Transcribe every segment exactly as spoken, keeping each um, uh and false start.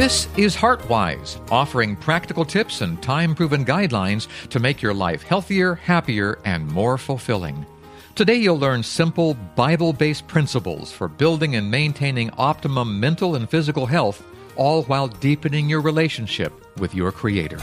This is HeartWise, offering practical tips and time-proven guidelines to make your life healthier, happier, and more fulfilling. Today you'll learn simple, Bible-based principles for building and maintaining optimum mental and physical health, all while deepening your relationship with your Creator.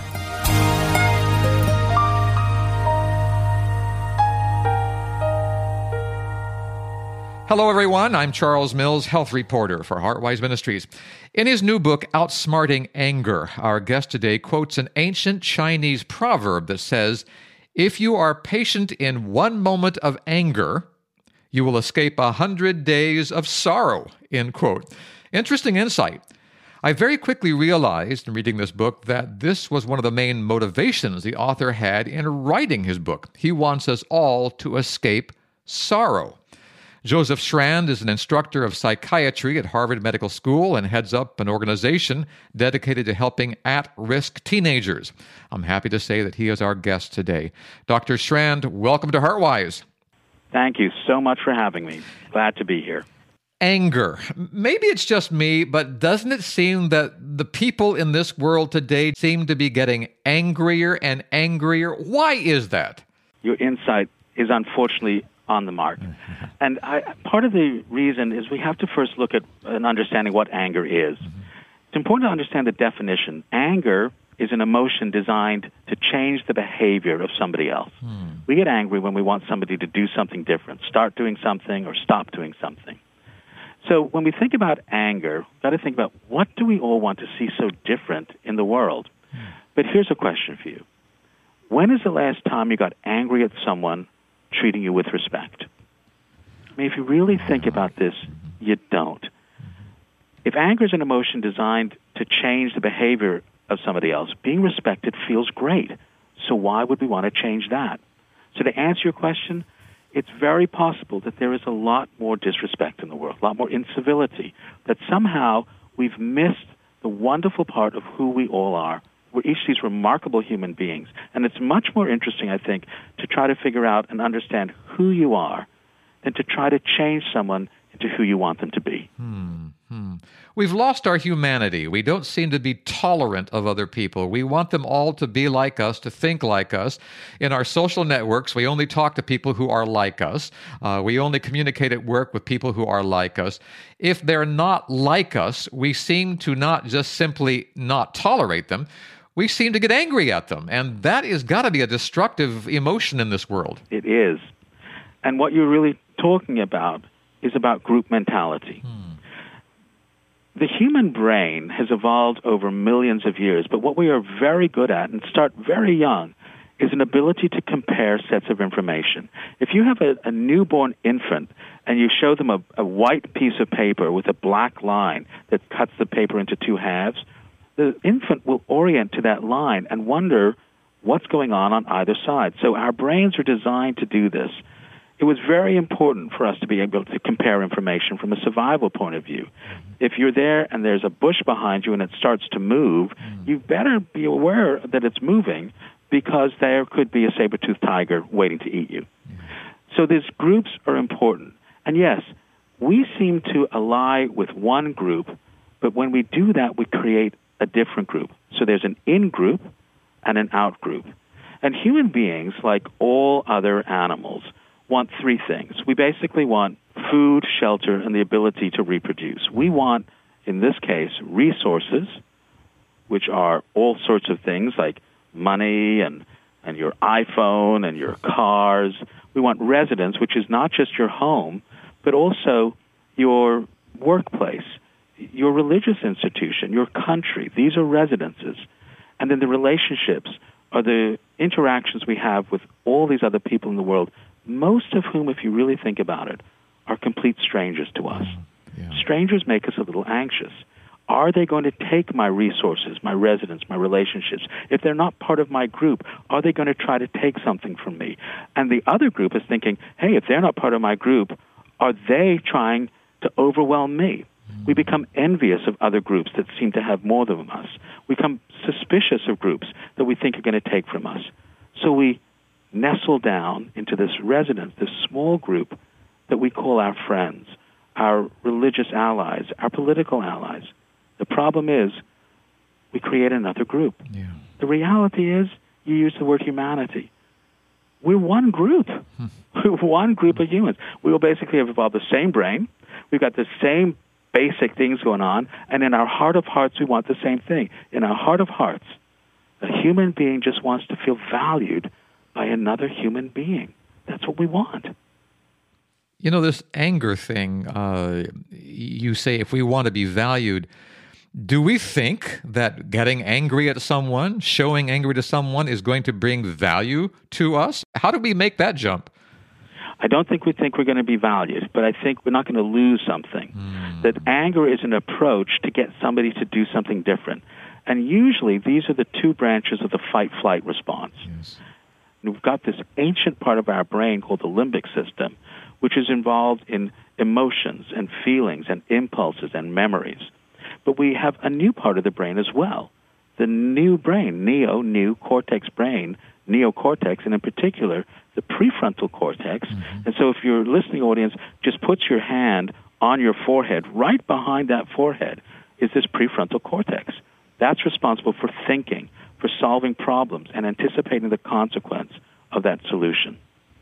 Hello, everyone. I'm Charles Mills, health reporter for HeartWise Ministries. In his new book, Outsmarting Anger, our guest today quotes an ancient Chinese proverb that says, "If you are patient in one moment of anger, you will escape a hundred days of sorrow," end quote. Interesting insight. I very quickly realized in reading this book that this was one of the main motivations the author had in writing his book. He wants us all to escape sorrow. Joseph Schrand is an instructor of psychiatry at Harvard Medical School and heads up an organization dedicated to helping at-risk teenagers. I'm happy to say that he is our guest today. Doctor Schrand, welcome to HeartWise. Thank you so much for having me. Glad to be here. Anger. Maybe it's just me, but doesn't it seem that the people in this world today seem to be getting angrier and angrier? Why is that? Your insight is unfortunately on the mark. And I, part of the reason is we have to first look at an understanding what anger is. Mm-hmm. It's important to understand the definition. Anger is an emotion designed to change the behavior of somebody else. Mm. We get angry when we want somebody to do something different, start doing something or stop doing something. So when we think about anger, we've got to think about what do we all want to see so different in the world? Mm. But here's a question for you. When is the last time you got angry at someone treating you with respect? I mean, if you really think about this, you don't. If anger is an emotion designed to change the behavior of somebody else, being respected feels great. So why would we want to change that? So to answer your question, it's very possible that there is a lot more disrespect in the world, a lot more incivility, that somehow we've missed the wonderful part of who we all are. We're each these remarkable human beings. And it's much more interesting, I think, to try to figure out and understand who you are than to try to change someone into who you want them to be. Hmm. Hmm. We've lost our humanity. We don't seem to be tolerant of other people. We want them all to be like us, to think like us. In our social networks, we only talk to people who are like us. Uh, we only communicate at work with people who are like us. If they're not like us, we seem to not just simply not tolerate them. We seem to get angry at them, and that has got to be a destructive emotion in this world. It is. And what you're really talking about is about group mentality. Hmm. The human brain has evolved over millions of years, but what we are very good at, and start very young, is an ability to compare sets of information. If you have a, a newborn infant and you show them a, a white piece of paper with a black line that cuts the paper into two halves, the infant will orient to that line and wonder what's going on on either side. So our brains are designed to do this. It was very important for us to be able to compare information from a survival point of view. If you're there and there's a bush behind you and it starts to move, you better be aware that it's moving because there could be a saber-toothed tiger waiting to eat you. So these groups are important. And yes, we seem to ally with one group, but when we do that, we create a different group. So there's an in-group and an out-group. And human beings, like all other animals, want three things. We basically want food, shelter, and the ability to reproduce. We want, in this case, resources, which are all sorts of things like money and, and your iPhone and your cars. We want residence, which is not just your home, but also your workplace, your religious institution, your country. These are residences. And then the relationships are the interactions we have with all these other people in the world, most of whom, if you really think about it, are complete strangers to us. Yeah. Strangers make us a little anxious. Are they going to take my resources, my residence, my relationships? If they're not part of my group, are they going to try to take something from me? And the other group is thinking, hey, if they're not part of my group, are they trying to overwhelm me? We become envious of other groups that seem to have more than us. We become suspicious of groups that we think are going to take from us. So we nestle down into this residence, this small group that we call our friends, our religious allies, our political allies. The problem is we create another group. Yeah. The reality is, you use the word humanity. We're one group. We're one group of humans. We will basically have evolved the same brain. We've got the same basic things going on, and in our heart of hearts, we want the same thing. In our heart of hearts, a human being just wants to feel valued by another human being. That's what we want. You know, this anger thing, uh, you say if we want to be valued, do we think that getting angry at someone, showing anger to someone is going to bring value to us? How do we make that jump? I don't think we think we're going to be valued, but I think we're not going to lose something. Mm. That anger is an approach to get somebody to do something different. And usually these are the two branches of the fight-flight response. Yes. We've got this ancient part of our brain called the limbic system, which is involved in emotions and feelings and impulses and memories. But we have a new part of the brain as well, the new brain, neo, new cortex brain, neocortex, and in particular, the prefrontal cortex. Mm-hmm. And so if your listening audience just puts your hand on your forehead, right behind that forehead is this prefrontal cortex. That's responsible for thinking, for solving problems, and anticipating the consequence of that solution.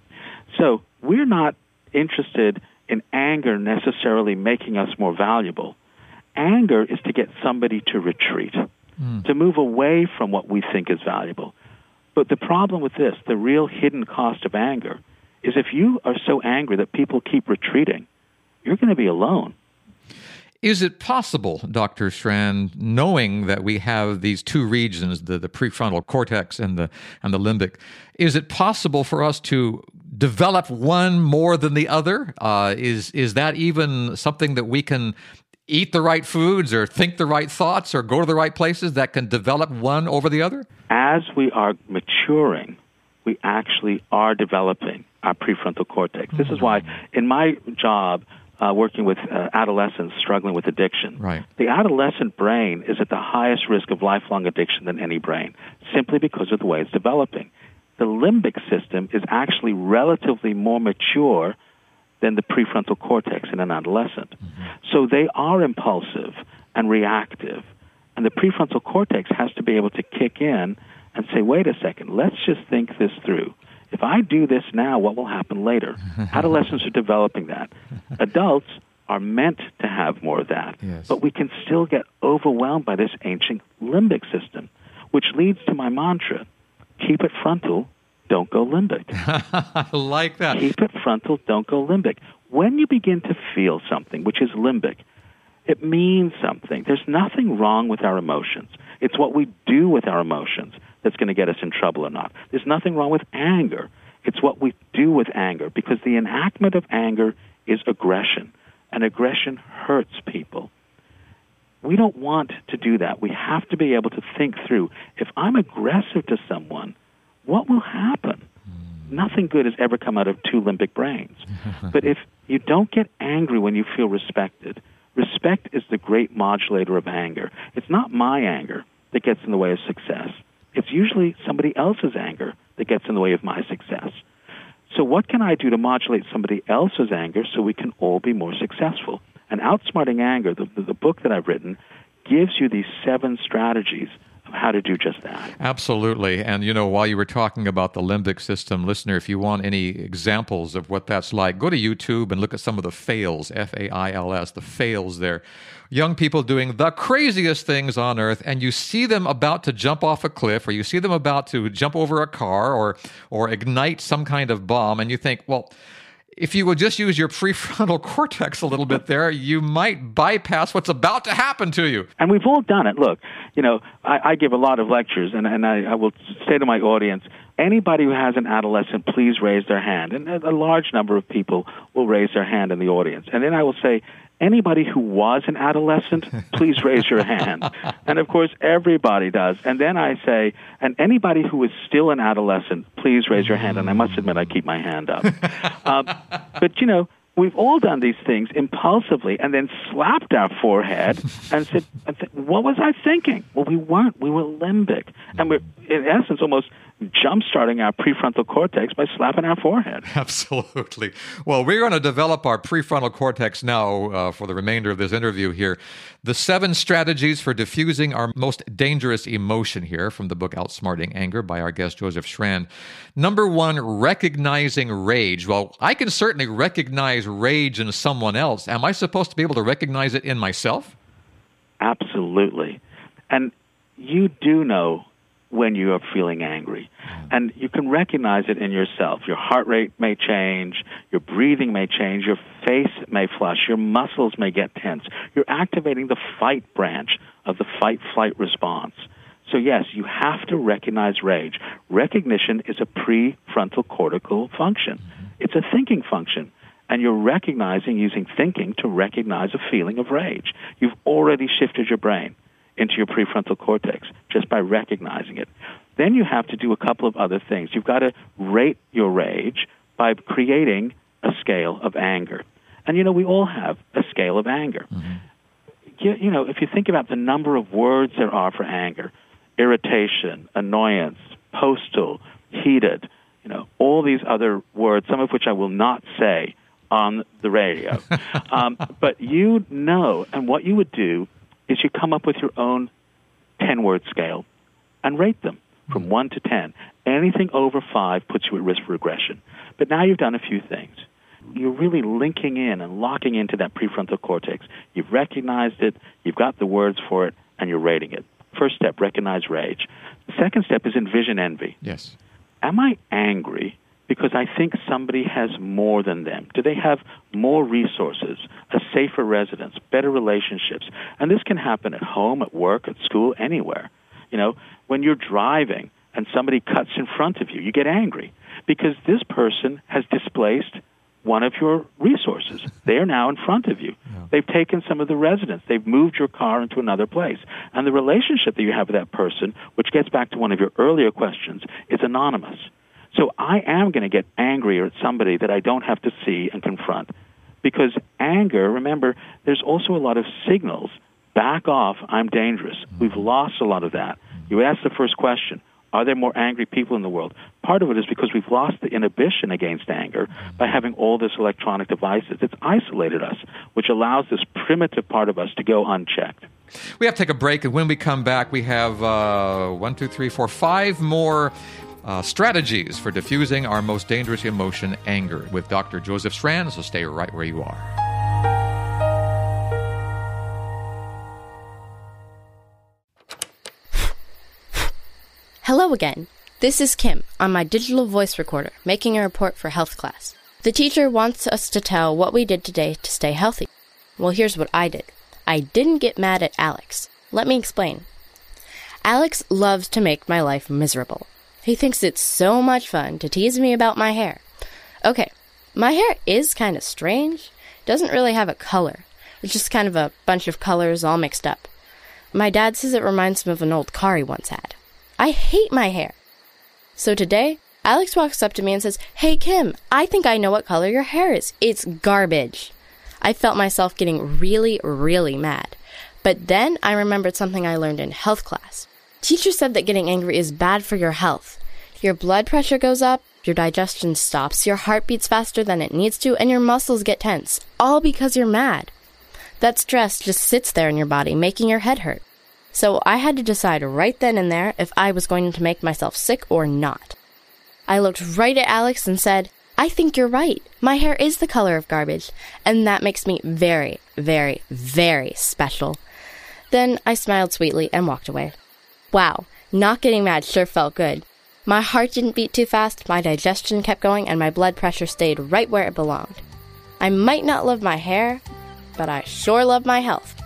So we're not interested in anger necessarily making us more valuable. Anger is to get somebody to retreat, mm. to move away from what we think is valuable. But the problem with this, the real hidden cost of anger, is if you are so angry that people keep retreating, you're going to be alone. Is it possible, Doctor Strand, knowing that we have these two regions, the, the prefrontal cortex and the and the limbic, is it possible for us to develop one more than the other? Uh, is is that even something that we can eat the right foods or think the right thoughts or go to the right places that can develop one over the other? As we are maturing, we actually are developing our prefrontal cortex. Mm-hmm. This is why in my job, Uh, working with uh, adolescents struggling with addiction. Right. The adolescent brain is at the highest risk of lifelong addiction than any brain, simply because of the way it's developing. The limbic system is actually relatively more mature than the prefrontal cortex in an adolescent. Mm-hmm. So they are impulsive and reactive, and the prefrontal cortex has to be able to kick in and say, wait a second, let's just think this through. If I do this now, what will happen later? Adolescents are developing that. Adults are meant to have more of that. Yes. But we can still get overwhelmed by this ancient limbic system, which leads to my mantra, keep it frontal, don't go limbic. I like that. Keep it frontal, don't go limbic. When you begin to feel something, which is limbic, it means something. There's nothing wrong with our emotions. It's what we do with our emotions that's going to get us in trouble or not. There's nothing wrong with anger. It's what we do with anger, because the enactment of anger is aggression, and aggression hurts people. We don't want to do that. We have to be able to think through, if I'm aggressive to someone, what will happen? Nothing good has ever come out of two limbic brains. But if you don't get angry when you feel respected, respect is the great modulator of anger. It's not my anger that gets in the way of success. It's usually somebody else's anger that gets in the way of my success. So what can I do to modulate somebody else's anger so we can all be more successful? And Outsmarting Anger, the, the, the book that I've written, gives you these seven strategies of how to do just that. Absolutely. And, you know, while you were talking about the limbic system, listener, if you want any examples of what that's like, go to YouTube and look at some of the fails, F A I L S, the fails there. Young people doing the craziest things on earth, and you see them about to jump off a cliff, or you see them about to jump over a car or or ignite some kind of bomb, and you think, well, if you would just use your prefrontal cortex a little bit there, you might bypass what's about to happen to you. And we've all done it. Look, you know, I, I give a lot of lectures, and, and I, I will say to my audience, anybody who has an adolescent, please raise their hand. And a large number of people will raise their hand in the audience. And then I will say, anybody who was an adolescent, please raise your hand. And, of course, everybody does. And then I say, and anybody who is still an adolescent, please raise your hand. And I must admit, I keep my hand up. um, but, you know, we've all done these things impulsively and then slapped our forehead and said, what was I thinking? Well, we weren't. We were limbic. And we're, in essence, almost jump-starting our prefrontal cortex by slapping our forehead. Absolutely. Well, we're going to develop our prefrontal cortex now uh, for the remainder of this interview here. The seven strategies for diffusing our most dangerous emotion here from the book Outsmarting Anger by our guest Joseph Schran. Number one, recognizing rage. Well, I can certainly recognize rage in someone else. Am I supposed to be able to recognize it in myself? Absolutely. And you do know when you are feeling angry. And you can recognize it in yourself. Your heart rate may change, your breathing may change, your face may flush, your muscles may get tense. You're activating the fight branch of the fight-flight response. So yes, you have to recognize rage. Recognition is a prefrontal cortical function. It's a thinking function. And you're recognizing, using thinking to recognize a feeling of rage. You've already shifted your brain into your prefrontal cortex just by recognizing it. Then you have to do a couple of other things. You've got to rate your rage by creating a scale of anger. And, you know, we all have a scale of anger. Mm-hmm. You, you know, if you think about the number of words there are for anger, irritation, annoyance, postal, heated, you know, all these other words, some of which I will not say on the radio. um, but you know, and what you would do is you come up with your own ten-word scale and rate them from one to ten. Anything over five puts you at risk for aggression. But now you've done a few things. You're really linking in and locking into that prefrontal cortex. You've recognized it, you've got the words for it, and you're rating it. First step, recognize rage. The second step is envision envy. Yes. Am I angry because I think somebody has more than them? Do they have more resources, a safer residence, better relationships? And this can happen at home, at work, at school, anywhere. You know, when you're driving and somebody cuts in front of you, you get angry because this person has displaced one of your resources. They are now in front of you. Yeah. They've taken some of the residence. They've moved your car into another place. And the relationship that you have with that person, which gets back to one of your earlier questions, is anonymous. So I am going to get angrier at somebody that I don't have to see and confront. Because anger, remember, there's also a lot of signals. Back off, I'm dangerous. We've lost a lot of that. You asked the first question, are there more angry people in the world? Part of it is because we've lost the inhibition against anger by having all these electronic devices. It's isolated us, which allows this primitive part of us to go unchecked. We have to take a break, and when we come back, we have uh, one, two, three, four, five more Uh, strategies for diffusing our most dangerous emotion, anger, with Doctor Joseph Schran, so stay right where you are. Hello again. This is Kim on my digital voice recorder, making a report for health class. The teacher wants us to tell what we did today to stay healthy. Well, here's what I did. I didn't get mad at Alex. Let me explain. Alex loves to make my life miserable. He thinks it's so much fun to tease me about my hair. Okay, my hair is kind of strange. It doesn't really have a color. It's just kind of a bunch of colors all mixed up. My dad says it reminds him of an old car he once had. I hate my hair. So today, Alex walks up to me and says, "Hey, Kim, I think I know what color your hair is. It's garbage." I felt myself getting really, really mad. But then I remembered something I learned in health class. Teacher said that getting angry is bad for your health. Your blood pressure goes up, your digestion stops, your heart beats faster than it needs to, and your muscles get tense, all because you're mad. That stress just sits there in your body, making your head hurt. So I had to decide right then and there if I was going to make myself sick or not. I looked right at Alex and said, "I think you're right. My hair is the color of garbage, and that makes me very, very, very special." Then I smiled sweetly and walked away. Wow, not getting mad sure felt good. My heart didn't beat too fast, my digestion kept going, and my blood pressure stayed right where it belonged. I might not love my hair, but I sure love my health.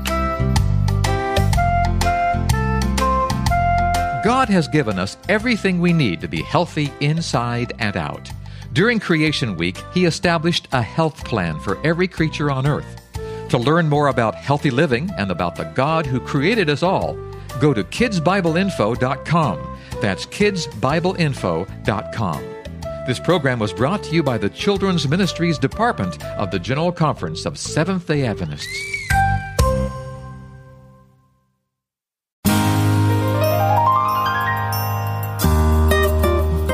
God has given us everything we need to be healthy inside and out. During Creation Week, He established a health plan for every creature on earth. To learn more about healthy living and about the God who created us all, go to kids bible info dot com. That's kids bible info dot com. This program was brought to you by the Children's Ministries Department of the General Conference of Seventh-day Adventists.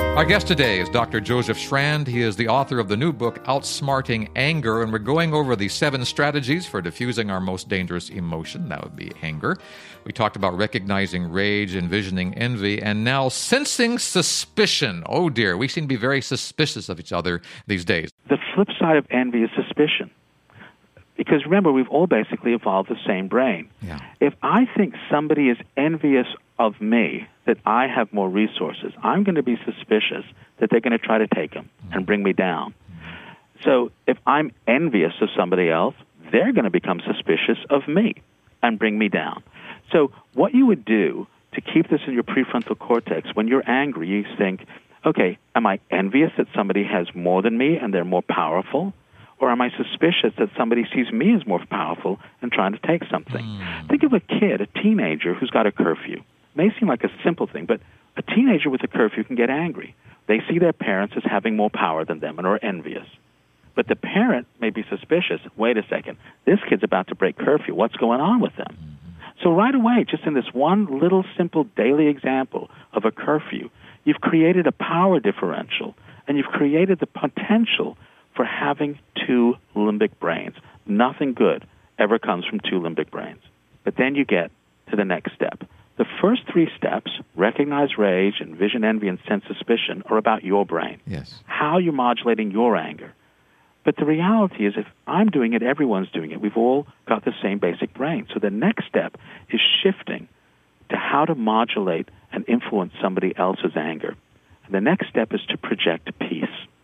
Our guest today is Doctor Joseph Schrand. He is the author of the new book, Outsmarting Anger, and we're going over the seven strategies for diffusing our most dangerous emotion. That would be anger. We talked about recognizing rage, envisioning envy, and now sensing suspicion. Oh dear, we seem to be very suspicious of each other these days. The flip side of envy is suspicion. Because remember, we've all basically evolved the same brain. Yeah. If I think somebody is envious of me, that I have more resources, I'm going to be suspicious that they're going to try to take them mm-hmm. and bring me down. Mm-hmm. So if I'm envious of somebody else, they're going to become suspicious of me and bring me down. So what you would do to keep this in your prefrontal cortex, when you're angry, you think, okay, am I envious that somebody has more than me and they're more powerful? Or am I suspicious that somebody sees me as more powerful and trying to take something? Mm. Think of a kid, a teenager who's got a curfew. It may seem like a simple thing, but a teenager with a curfew can get angry. They see their parents as having more power than them and are envious. But the parent may be suspicious. Wait a second, this kid's about to break curfew. What's going on with them? Mm-hmm. So right away, just in this one little simple daily example of a curfew, you've created a power differential, and you've created the potential for having two limbic brains. Nothing good ever comes from two limbic brains. But then you get to the next step. The first three steps, recognize rage, envision envy, and sense suspicion, are about your brain. Yes. How you're modulating your anger. But the reality is if I'm doing it, everyone's doing it. We've all got the same basic brain. So the next step is shifting to how to modulate and influence somebody else's anger. And the next step is to project peace.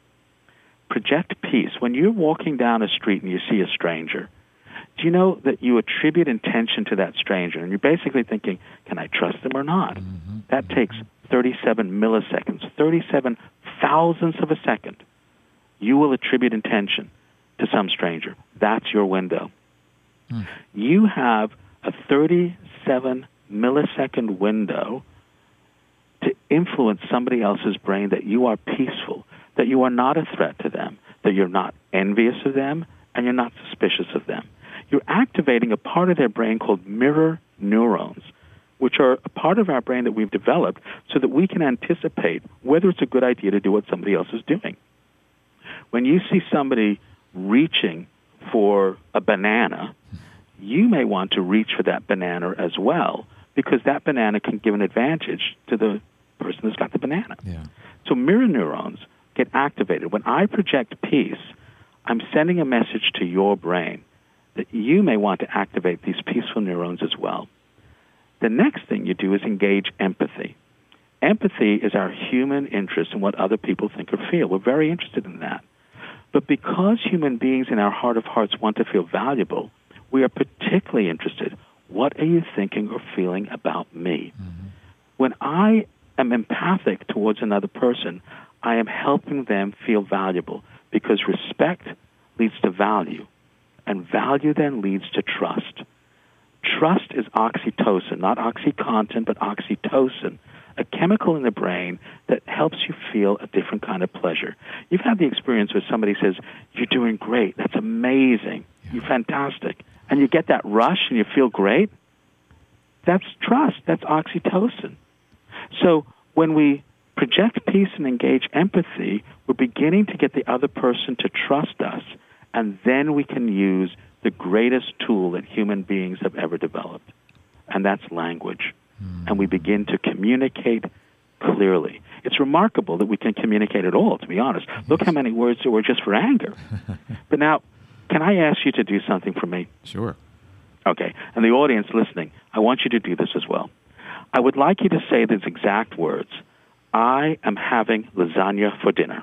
Project peace. When you're walking down a street and you see a stranger, do you know that you attribute intention to that stranger? And you're basically thinking, can I trust them or not? Mm-hmm. That takes thirty-seven milliseconds, thirty-seven thousandths of a second. You will attribute intention to some stranger. That's your window. Mm. You have a thirty-seven millisecond window to influence somebody else's brain that you are peaceful, that you are not a threat to them, that you're not envious of them, and you're not suspicious of them. You're activating a part of their brain called mirror neurons, which are a part of our brain that we've developed so that we can anticipate whether it's a good idea to do what somebody else is doing. When you see somebody reaching for a banana, you may want to reach for that banana as well, because that banana can give an advantage to the person that's got the banana. Yeah. So mirror neurons get activated. When I project peace, I'm sending a message to your brain that you may want to activate these peaceful neurons as well. The next thing you do is engage empathy. Empathy is our human interest in what other people think or feel. We're very interested in that. But because human beings in our heart of hearts want to feel valuable, we are particularly interested. What are you thinking or feeling about me? Mm-hmm. When I am empathic towards another person, I am helping them feel valuable, because respect leads to value, and value then leads to trust. Trust is oxytocin, not OxyContin, but oxytocin, a chemical in the brain that helps you feel a different kind of pleasure. You've had the experience where somebody says, you're doing great, that's amazing, yeah. You're fantastic, and you get that rush and you feel great. That's trust, that's oxytocin. So when we project peace and engage empathy, we're beginning to get the other person to trust us, and then we can use the greatest tool that human beings have ever developed, and that's language. Mm. And we begin to communicate clearly. It's remarkable that we can communicate at all, to be honest. Yes. Look how many words there were just for anger. But now, can I ask you to do something for me? Sure. Okay. And the audience listening, I want you to do this as well. I would like you to say these exact words. I am having lasagna for dinner.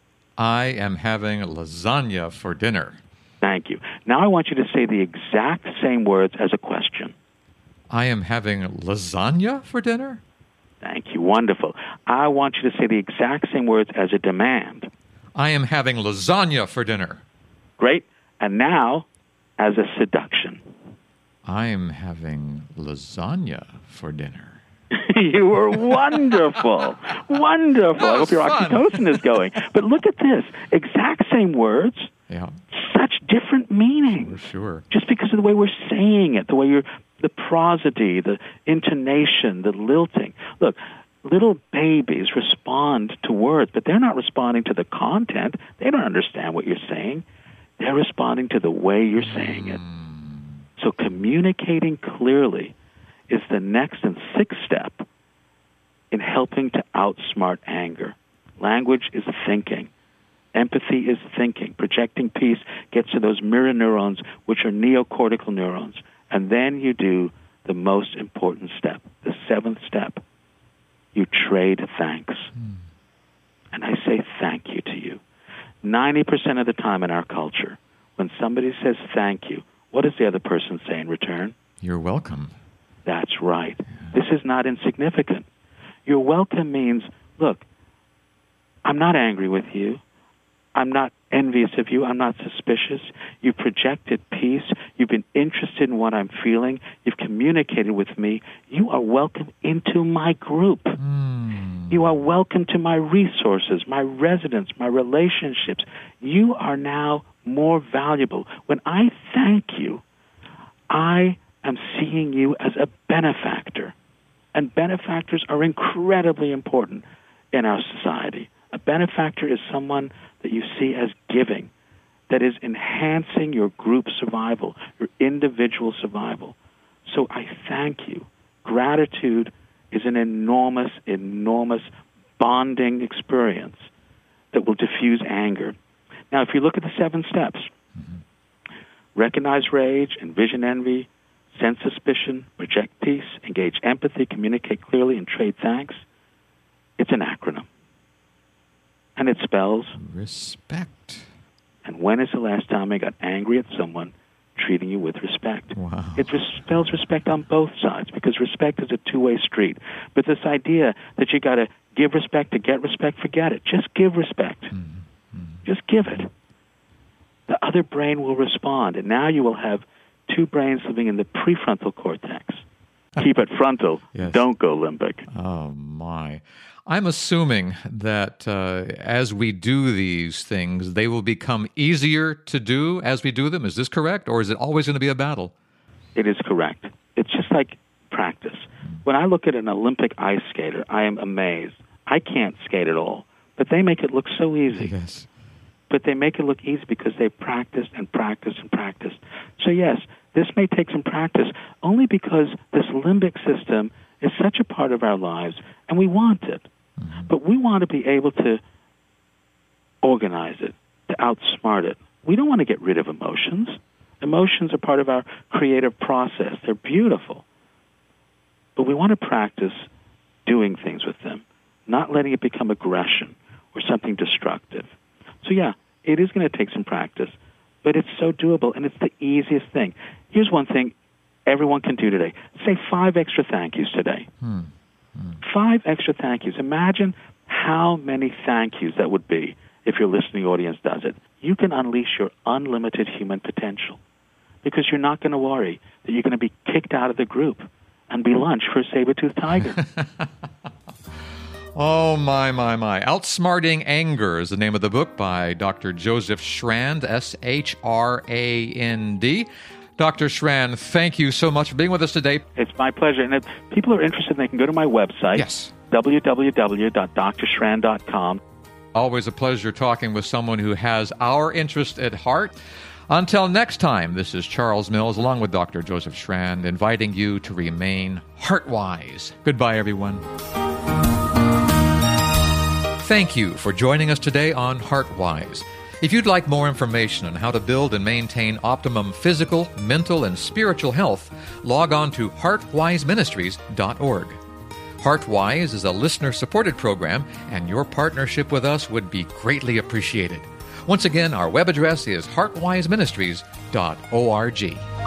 I am having lasagna for dinner. Thank you. Now I want you to say the exact same words as a question. I am having lasagna for dinner? Thank you. Wonderful. I want you to say the exact same words as a demand. I am having lasagna for dinner. Great. And now, as a seduction. I am having lasagna for dinner. You were wonderful. Wonderful. I hope your fun. oxytocin is going. But look at this. Exact same words. Yeah. Such different meanings. For sure. Just because of the way we're saying it, the way you're, the prosody, the intonation, the lilting. Look, little babies respond to words, but they're not responding to the content. They don't understand what you're saying. They're responding to the way you're saying it. So communicating clearly is the next and sixth step in helping to outsmart anger. Language is thinking. Empathy is thinking. Projecting peace gets to those mirror neurons, which are neocortical neurons. And then you do the most important step, the seventh step. You trade thanks. Mm. And I say thank you to you. ninety percent of the time in our culture, when somebody says thank you, what does the other person say in return? You're welcome. That's right. Yeah. This is not insignificant. You're welcome means, look, I'm not angry with you. I'm not envious of you. I'm not suspicious. You've projected peace. You've been interested in what I'm feeling. You've communicated with me. You are welcome into my group. Mm. You are welcome to my resources, my residence, my relationships. You are now more valuable. When I thank you, I am seeing you as a benefactor. And benefactors are incredibly important in our society. A benefactor is someone that you see as giving, that is enhancing your group survival, your individual survival. So I thank you. Gratitude is an enormous, enormous bonding experience that will diffuse anger. Now, if you look at the seven steps, mm-hmm. recognize rage, envision envy, sense suspicion, reject peace, engage empathy, communicate clearly, and trade thanks, it's an acronym. And it spells respect. And when is the last time I got angry at someone treating you with respect? Wow. It res- spells respect on both sides, because respect is a two-way street. But this idea that you got to give respect to get respect, forget it. Just give respect. Mm-hmm. Just give it. The other brain will respond, and now you will have two brains living in the prefrontal cortex. Keep it frontal. Yes. Don't go limbic. Oh, my. I'm assuming that uh, as we do these things, they will become easier to do as we do them. Is this correct, or is it always going to be a battle? It is correct. It's just like practice. When I look at an Olympic ice skater, I am amazed. I can't skate at all, but they make it look so easy. Yes. But they make it look easy because they practiced and practiced and practiced. So yes, this may take some practice, only because this limbic system is such a part of our lives, and we want it. Mm-hmm. But we want to be able to organize it, to outsmart it. We don't want to get rid of emotions. Emotions are part of our creative process. They're beautiful. But we want to practice doing things with them, not letting it become aggression or something destructive. So yeah, it is going to take some practice, but it's so doable, and it's the easiest thing. Here's one thing everyone can do today. Say five extra thank yous today. Hmm. Hmm. Five extra thank yous. Imagine how many thank yous that would be if your listening audience does it. You can unleash your unlimited human potential, because you're not going to worry that you're going to be kicked out of the group and be lunch for a saber-toothed tiger. Oh, my, my, my. Outsmarting Anger is the name of the book by Doctor Joseph Schrand, S H R A N D. Doctor Schrand, thank you so much for being with us today. It's my pleasure. And if people are interested, they can go to my website, yes. w w w dot d r schrand dot com. Always a pleasure talking with someone who has our interest at heart. Until next time, this is Charles Mills, along with Doctor Joseph Schrand, inviting you to remain heart-wise. Goodbye, everyone. Thank you for joining us today on HeartWise. If you'd like more information on how to build and maintain optimum physical, mental, and spiritual health, log on to heart wise ministries dot org. HeartWise is a listener-supported program, and your partnership with us would be greatly appreciated. Once again, our web address is heart wise ministries dot org.